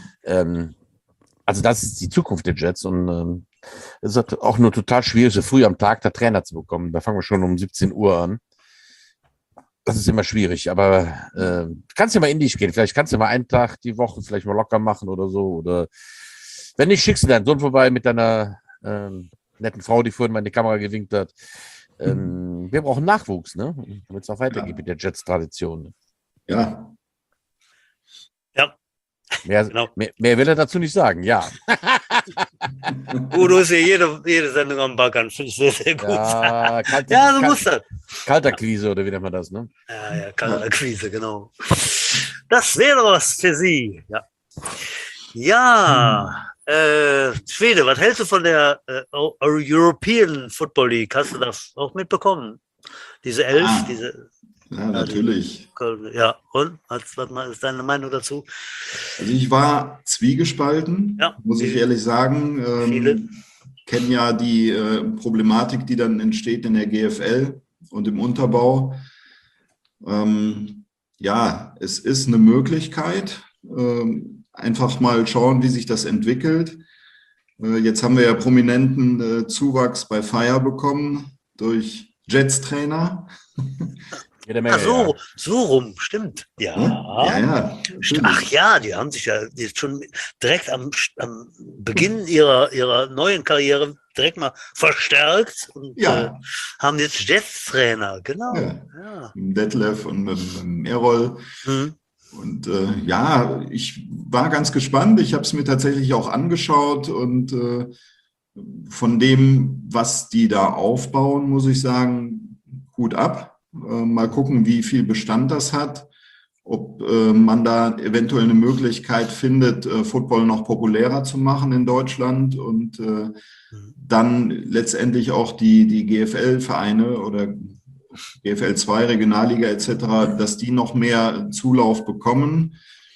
Also das ist die Zukunft der Jets und es ist auch nur total schwierig, so früh am Tag da Trainer zu bekommen. Da fangen wir schon um 17 Uhr an. Das ist immer schwierig, aber kannst ja mal in dich gehen. Vielleicht kannst du mal einen Tag die Woche vielleicht mal locker machen oder so. Oder wenn nicht, schickst du deinen Sohn vorbei mit deiner netten Frau, die vorhin mal in die Kamera gewinkt hat. Wir brauchen Nachwuchs, ne? Damit es auch weitergeht mit der Jets-Tradition. Ja. Ja, Mehr, genau. mehr will er dazu nicht sagen, ja. Udo ist ja jede Sendung am Baggern, finde ich sehr, sehr gut. Ja, Ja, so muss das. Kalterquise oder wie nennt man das, ne? Ja, Kaltakquise, genau. Das wäre was für Sie. Ja, Schwede, was hältst du von der European Football League? Hast du das auch mitbekommen? Diese 11, ja, natürlich. Ja, und? Was ist deine Meinung dazu? Also ich war zwiegespalten, muss ich ehrlich sagen. Viele. Kennen ja die Problematik, die dann entsteht in der GFL und im Unterbau. Ja, es ist eine Möglichkeit. Einfach mal schauen, wie sich das entwickelt. Jetzt haben wir ja prominenten Zuwachs bei Fire bekommen durch Jets-Trainer. Menge, so rum, stimmt. Ja. Ach ja, die haben sich ja jetzt schon direkt am Beginn ihrer neuen Karriere direkt mal verstärkt und haben jetzt Jets-Trainer, genau. Ja. Mit Detlef und mit Errol. Und ich war ganz gespannt. Ich habe es mir tatsächlich auch angeschaut und von dem, was die da aufbauen, muss ich sagen, Hut ab. Mal gucken, wie viel Bestand das hat, ob man da eventuell eine Möglichkeit findet, Football noch populärer zu machen in Deutschland und dann letztendlich auch die GFL-Vereine oder GFL 2, Regionalliga etc., dass die noch mehr Zulauf bekommen.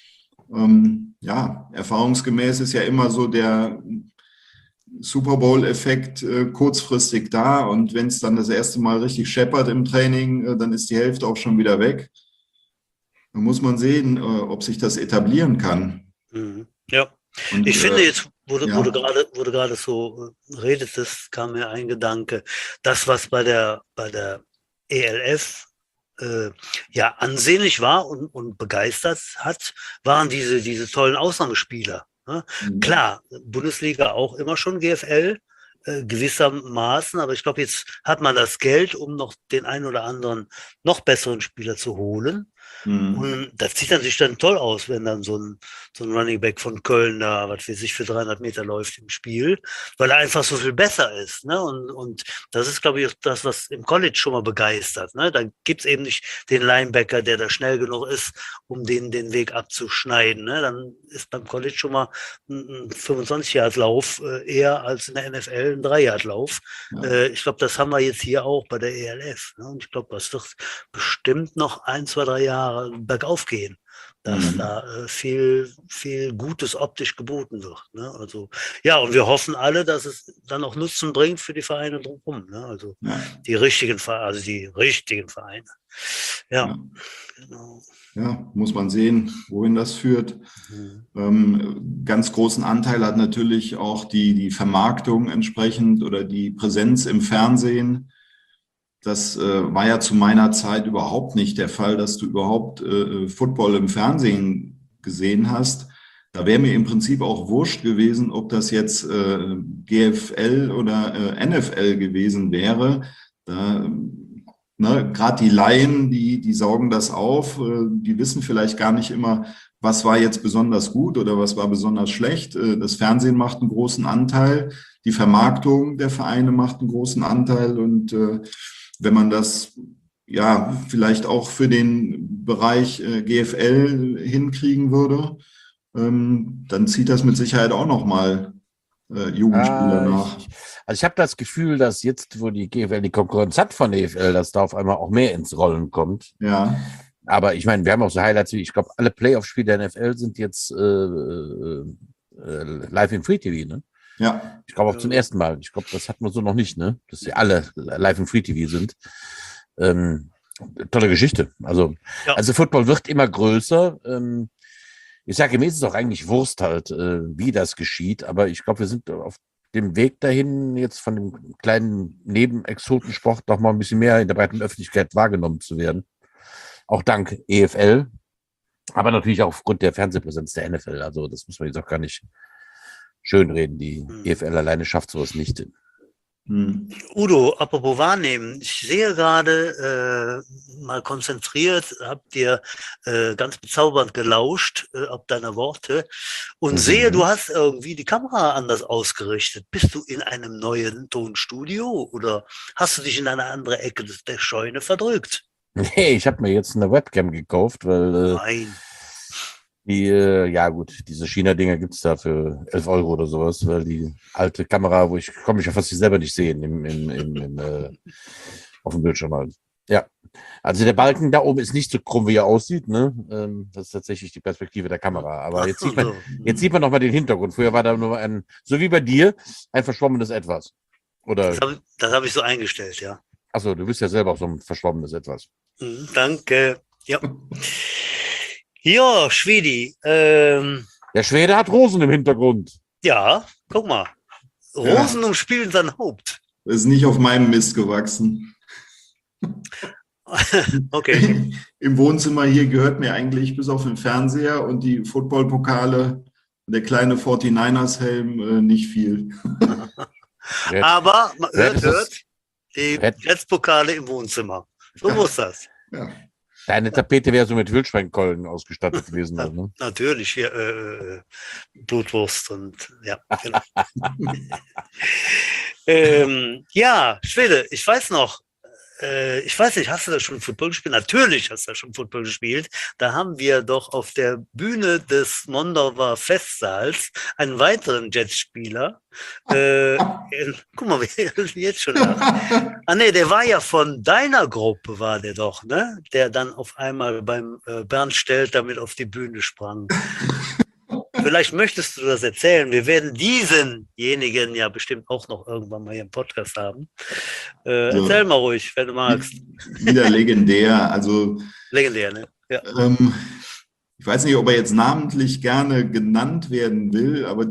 Erfahrungsgemäß ist ja immer so der Super Bowl-Effekt kurzfristig da und wenn es dann das erste Mal richtig scheppert im Training, dann ist die Hälfte auch schon wieder weg. Da muss man sehen, ob sich das etablieren kann. Ja, und, ich finde jetzt, wo du gerade so redetest, kam mir ein Gedanke, das, was bei der ELF ansehnlich war und begeistert hat, waren diese tollen Ausnahmespieler. Ne? Klar, Bundesliga auch immer schon GFL, gewissermaßen, aber ich glaube, jetzt hat man das Geld, um noch den einen oder anderen noch besseren Spieler zu holen. Und das sieht natürlich dann toll aus, wenn dann so ein Running Back von Köln da, was weiß ich, für 300 Meter läuft im Spiel, weil er einfach so viel besser ist. Ne? Und das ist, glaube ich, auch das, was im College schon mal begeistert. Ne? Da gibt's eben nicht den Linebacker, der da schnell genug ist, um den Weg abzuschneiden. Ne? Dann ist beim College schon mal ein 25-Yard-Lauf eher als in der NFL ein 3-Yard-Lauf. Ja. Ich glaube, das haben wir jetzt hier auch bei der ELF. Ne? Und ich glaube, das wird bestimmt noch 1, 2, 3 Jahre bergauf gehen, dass da viel Gutes optisch geboten wird. Ne? Also, ja, und wir hoffen alle, dass es dann auch Nutzen bringt für die Vereine drumherum. Ne? Also die richtigen Vereine. Ja, genau. Ja, muss man sehen, wohin das führt. Ganz großen Anteil hat natürlich auch die Vermarktung entsprechend oder die Präsenz im Fernsehen. Das war ja zu meiner Zeit überhaupt nicht der Fall, dass du überhaupt Football im Fernsehen gesehen hast. Da wäre mir im Prinzip auch wurscht gewesen, ob das jetzt GFL oder NFL gewesen wäre. Da, ne, gerade die Laien, die saugen das auf, die wissen vielleicht gar nicht immer, was war jetzt besonders gut oder was war besonders schlecht. Das Fernsehen macht einen großen Anteil, die Vermarktung der Vereine macht einen großen Anteil und wenn man das ja vielleicht auch für den Bereich GFL hinkriegen würde, dann zieht das mit Sicherheit auch nochmal Jugendspieler nach. Ich habe das Gefühl, dass jetzt, wo die GFL die Konkurrenz hat von der EFL, dass da auf einmal auch mehr ins Rollen kommt. Ja. Aber ich meine, wir haben auch so Highlights, wie ich glaube, alle Playoff-Spiele der NFL sind jetzt live im Free TV, ne? Ja. Ich glaube auch zum ersten Mal. Ich glaube, das hatten wir so noch nicht, ne? Dass sie alle live im Free TV sind. Tolle Geschichte. Also Football wird immer größer. Ich sage, mir ist es auch eigentlich Wurst halt, wie das geschieht, aber ich glaube, wir sind auf dem Weg dahin, jetzt von dem kleinen Nebenexotensport noch mal ein bisschen mehr in der breiten Öffentlichkeit wahrgenommen zu werden. Auch dank EFL, aber natürlich auch aufgrund der Fernsehpräsenz der NFL. Also das muss man jetzt auch gar nicht schönreden. Die EFL alleine schafft sowas nicht. Udo, apropos wahrnehmen, ich sehe gerade, mal konzentriert, habt ihr ganz bezaubernd gelauscht, ob deiner Worte und sehe, du hast irgendwie die Kamera anders ausgerichtet. Bist du in einem neuen Tonstudio oder hast du dich in eine andere Ecke der Scheune verdrückt? Nee, ich habe mir jetzt eine Webcam gekauft, weil Nein. ja gut, diese China-Dinger gibt's da für 11 € oder sowas, weil die alte Kamera, komme ich ja fast selber nicht sehen auf dem Bildschirm halt. Ja, also der Balken da oben ist nicht so krumm, wie er aussieht, ne? Das ist tatsächlich die Perspektive der Kamera. Aber jetzt sieht man noch mal den Hintergrund. Früher war da nur so wie bei dir, ein verschwommenes Etwas. Oder? Das hab ich so eingestellt, ja. Achso, du bist ja selber auch so ein verschwommenes Etwas. Danke. Ja. Ja, Schwedi. Der Schwede hat Rosen im Hintergrund. Ja, guck mal. Rosen umspielen sein Haupt. Das ist nicht auf meinem Mist gewachsen. Okay. Im Wohnzimmer hier gehört mir eigentlich bis auf den Fernseher und die Footballpokale und der kleine 49ers-Helm nicht viel. Aber man hört die Netzpokale im Wohnzimmer. So muss das. Ja. Deine Tapete wäre so mit Wildschweinkollen ausgestattet gewesen. Ne? Natürlich, hier Blutwurst und ja. Genau. Ja, Schwede, ich weiß noch, ich weiß nicht, hast du da schon Football gespielt? Natürlich hast du da schon Football gespielt. Da haben wir doch auf der Bühne des Mondorfer Festsaals einen weiteren Jetspieler. Guck mal, wie jetzt schon nach. Ah nee, der war ja von deiner Gruppe, war der doch, ne? Der dann auf einmal beim Bernd Stelter mit auf die Bühne sprang. Vielleicht möchtest du das erzählen. Wir werden diesenjenigen ja bestimmt auch noch irgendwann mal hier im Podcast haben. Erzähl mal ruhig, wenn du magst. Wieder legendär. Also legendär, ne? Ja. Ich weiß nicht, ob er jetzt namentlich gerne genannt werden will, aber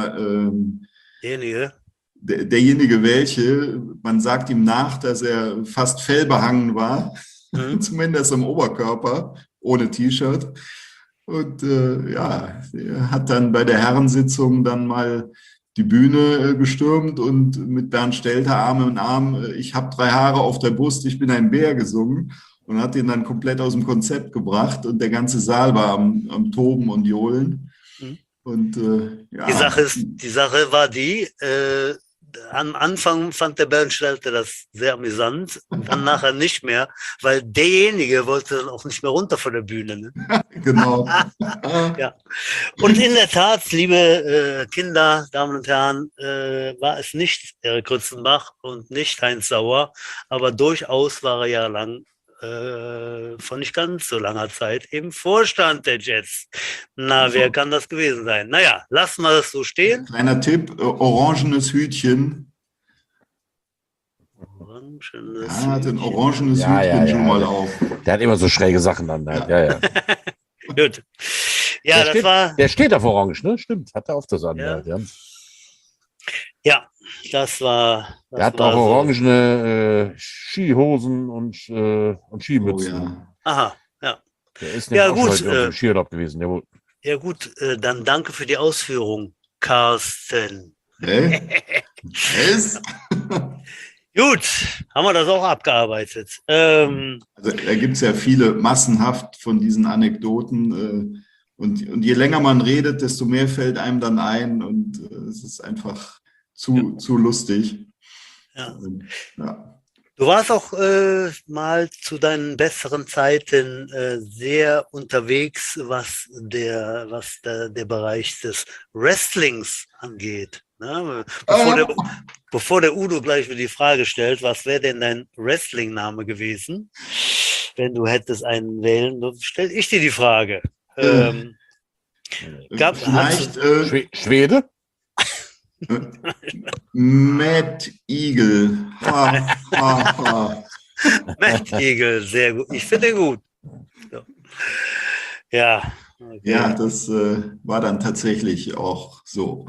derjenige welche, man sagt ihm nach, dass er fast fellbehangen war, zumindest im Oberkörper, ohne T-Shirt. Und er hat dann bei der Herrensitzung dann mal die Bühne gestürmt und mit Bernd Stelter Arm in Arm, ich habe 3 Haare auf der Brust, ich bin ein Bär gesungen und hat ihn dann komplett aus dem Konzept gebracht und der ganze Saal war am Toben und Johlen. Und die Sache war die, am Anfang fand der Bernd Stelter das sehr amüsant, dann nachher nicht mehr, weil derjenige wollte dann auch nicht mehr runter von der Bühne. Ne? Genau. Ja. Und in der Tat, liebe Kinder, Damen und Herren, war es nicht Erik Grützenbach und nicht Heinz Sauer, aber durchaus war er jahrelang von nicht ganz so langer Zeit im Vorstand der Jets. Na, wer kann das gewesen sein? Naja, lassen wir das so stehen. Kleiner Tipp, orangenes Hütchen. Orangenes hat ein orangenes Hütchen schon mal auf. Der hat immer so schräge Sachen dann. Ja. Gut. Ja, der steht auf Orange, ne? Stimmt, hat er auf das an. Ja, das war. Der hat auch orangene Skihosen und Skimützen. Oh, ja. Aha, ja. Der ist ja, nämlich gut. Heute im Skiurlaub gewesen, jawohl. Ja gut, dann danke für die Ausführung, Carsten. Was? Gut, haben wir das auch abgearbeitet. Also, da gibt es ja viele, massenhaft von diesen Anekdoten. Und je länger man redet, desto mehr fällt einem dann ein. Und es ist einfach zu lustig. Ja. Und, ja. Du warst auch mal zu deinen besseren Zeiten sehr unterwegs, was der Bereich des Wrestlings angeht. Ne? Bevor der Udo gleich mir die Frage stellt, was wäre denn dein Wrestling-Name gewesen, wenn du hättest einen wählen, dann stelle ich dir die Frage. Vielleicht Schwede? Mad Eagle. Ha, ha, ha. Mad Eagle, sehr gut. Ich finde den gut. So. Ja. Okay. Ja, das war dann tatsächlich auch so.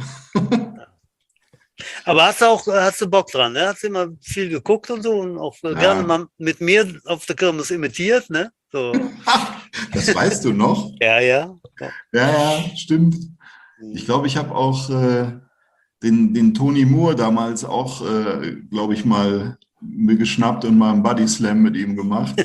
Aber hast du Bock dran, ne? Hast du immer viel geguckt und so und auch gerne mal mit mir auf der Kirmes imitiert, ne? So. Das weißt du noch? Ja, stimmt. Ich glaube, ich habe auch den Tony Moore damals auch, glaube ich, mal mir geschnappt und mal einen Body Slam mit ihm gemacht.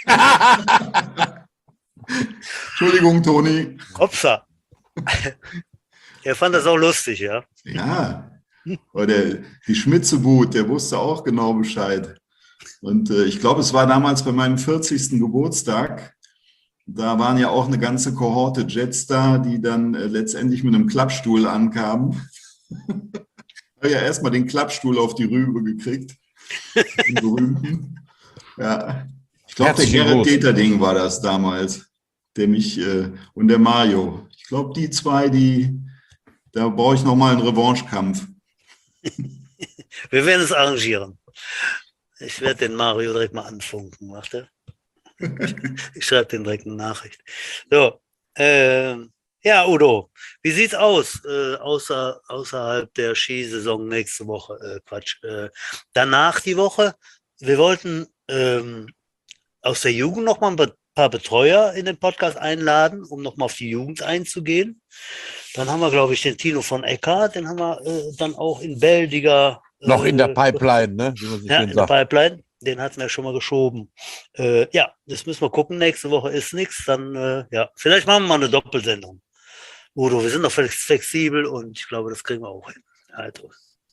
Entschuldigung, Toni. Hopsa. Er fand das auch lustig, ja. Ja. Oder die Schmitzebut, der wusste auch genau Bescheid. Und ich glaube, es war damals bei meinem 40. Geburtstag. Da waren ja auch eine ganze Kohorte Jets da, die dann letztendlich mit einem Klappstuhl ankamen. Ich habe ja erstmal den Klappstuhl auf die Rübe gekriegt. Den berühmten. Ja. Ich glaube, der Gerrit Deterding war das damals. Der mich und der Mario. Ich glaube, die zwei, da brauche ich nochmal einen Revanchekampf. Wir werden es arrangieren. Ich werde den Mario direkt mal anfunken, warte. Ich schreibe den direkt eine Nachricht. So, ja, Udo, wie sieht's aus außerhalb der Skisaison nächste Woche? Danach die Woche. Wir wollten aus der Jugend noch mal ein paar Betreuer in den Podcast einladen, um noch mal auf die Jugend einzugehen. Dann haben wir, glaube ich, den Tino von Eckhardt, den haben wir dann auch in Bäldiger. Noch in der Pipeline, ne? Wie man so ja, schön in sagt. der Pipeline. Den hatten wir schon mal geschoben. Ja, das müssen wir gucken. Nächste Woche ist nichts. Dann, ja, vielleicht machen wir mal eine Doppelsendung. Udo, wir sind doch flexibel und ich glaube, das kriegen wir auch hin. Also.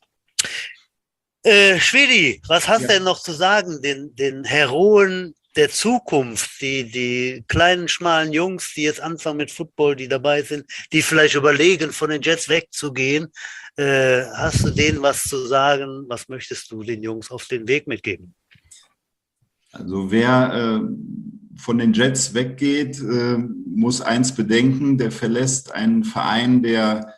Schwedi, was hast du denn noch zu sagen? Den Heroen der Zukunft, die kleinen, schmalen Jungs, die jetzt anfangen mit Football, die dabei sind, die vielleicht überlegen, von den Jets wegzugehen. Hast du denen was zu sagen? Was möchtest du den Jungs auf den Weg mitgeben? Also wer von den Jets weggeht, muss eins bedenken, der verlässt einen Verein, der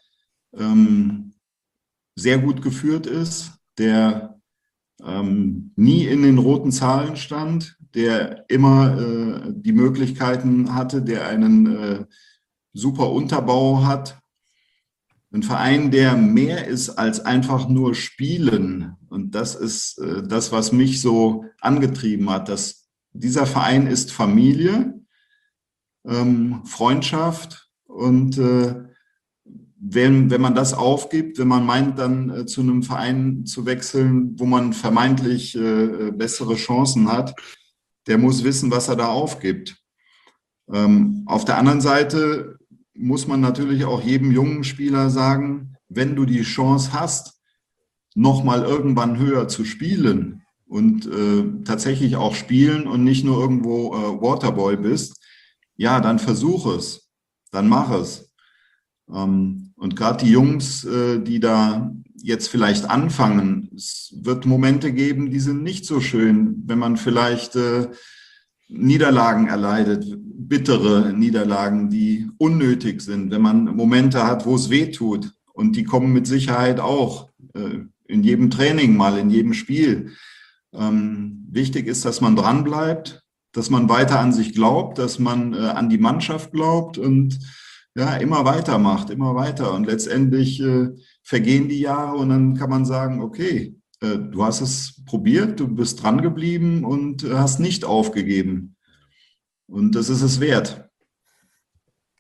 sehr gut geführt ist, der nie in den roten Zahlen stand, der immer die Möglichkeiten hatte, der einen super Unterbau hat. Ein Verein, der mehr ist als einfach nur Spielen. Und das ist das, was mich so angetrieben hat. Dieser Verein ist Familie, Freundschaft. Und wenn man das aufgibt, wenn man meint, dann zu einem Verein zu wechseln, wo man vermeintlich bessere Chancen hat, der muss wissen, was er da aufgibt. Auf der anderen Seite muss man natürlich auch jedem jungen Spieler sagen, wenn du die Chance hast, nochmal irgendwann höher zu spielen und tatsächlich auch spielen und nicht nur irgendwo Waterboy bist, ja, dann versuch es, dann mach es. Und gerade die Jungs, die da jetzt vielleicht anfangen, es wird Momente geben, die sind nicht so schön, wenn man vielleicht Niederlagen erleidet, bittere Niederlagen, die unnötig sind, wenn man Momente hat, wo es weh tut. Und die kommen mit Sicherheit auch in jedem Training mal, in jedem Spiel. Wichtig ist, dass man dranbleibt, dass man weiter an sich glaubt, dass man an die Mannschaft glaubt und ja, immer weitermacht, immer weiter. Und letztendlich vergehen die Jahre und dann kann man sagen, okay, du hast es probiert, du bist dran geblieben und hast nicht aufgegeben. Und das ist es wert.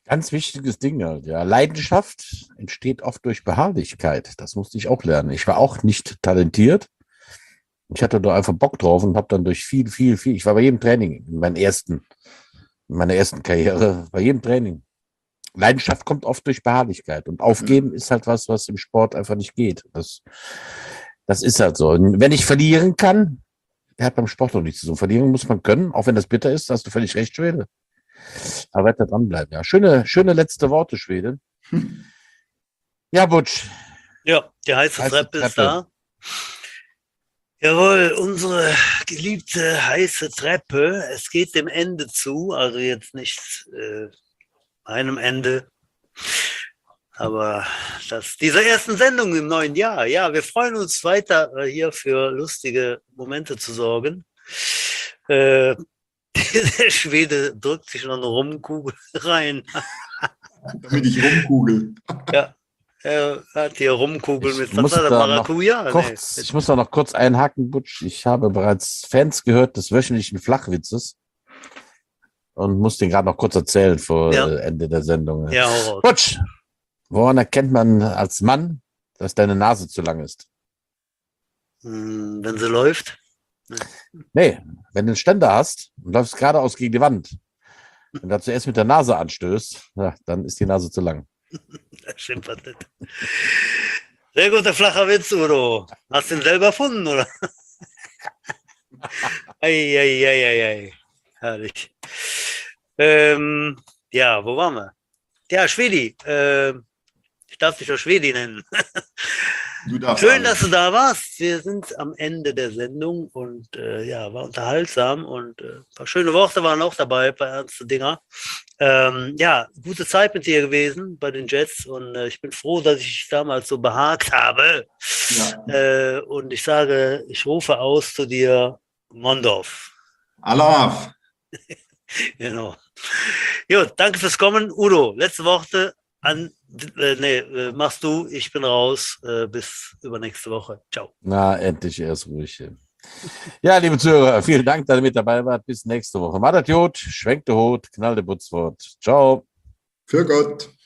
Ganz wichtiges Ding halt, ja. Leidenschaft entsteht oft durch Beharrlichkeit. Das musste ich auch lernen. Ich war auch nicht talentiert. Ich hatte da einfach Bock drauf und habe dann durch viel. Ich war bei jedem Training in meiner ersten Karriere, bei jedem Training. Leidenschaft kommt oft durch Beharrlichkeit und Aufgeben ist halt was im Sport einfach nicht geht. Das ist halt so. Und wenn ich verlieren kann, hat beim Sport noch nichts zu tun. Verlieren muss man können, auch wenn das bitter ist, da hast du völlig recht, Schwede. Aber weiter dranbleiben, ja. Schöne letzte Worte, Schwede. Ja, Butsch. Ja, die heiße Treppe ist da. Jawohl, unsere geliebte heiße Treppe. Es geht dem Ende zu, also jetzt nicht einem Ende, aber dieser ersten Sendung im neuen Jahr. Ja, wir freuen uns weiter hier für lustige Momente zu sorgen. Der Schwede drückt sich noch eine Rumkugel rein. Damit ich rumkugel. Ja. Er hat hier Rumkugeln mit Maracuja. Ich muss da noch kurz einhaken, Butsch. Ich habe bereits Fans gehört des wöchentlichen Flachwitzes und muss den gerade noch kurz erzählen vor Ende der Sendung. Ja, Butsch, woran erkennt man als Mann, dass deine Nase zu lang ist? Wenn sie läuft? Nee, wenn du einen Ständer hast und läufst geradeaus gegen die Wand und dazu erst mit der Nase anstößt, ja, dann ist die Nase zu lang. Das stimmt was nicht. Sehr guter flacher Witz, Udo. Hast du ihn selber erfunden, oder? Ei. Herrlich. Ja, wo waren wir? Ja, Schwedi. Ich darf dich auch Schwedi nennen. Schön, dass du da warst. Wir sind am Ende der Sendung und war unterhaltsam und ein paar schöne Worte waren auch dabei, ein paar ernste Dinger. Gute Zeit mit dir gewesen bei den Jets und ich bin froh, dass ich dich damals so behagt habe. Ja. Und ich sage, ich rufe aus zu dir, Mondorf. Allah. Genau. Gut, danke fürs Kommen. Udo, letzte Worte machst du, ich bin raus, bis übernächste Woche. Ciao. Na, endlich erst ruhig. Ja, liebe Zuhörer, vielen Dank, dass ihr mit dabei wart. Bis nächste Woche. Macht das gut, schwenkt der Hut, knallt der Butzwort. Ciao. Für Gott.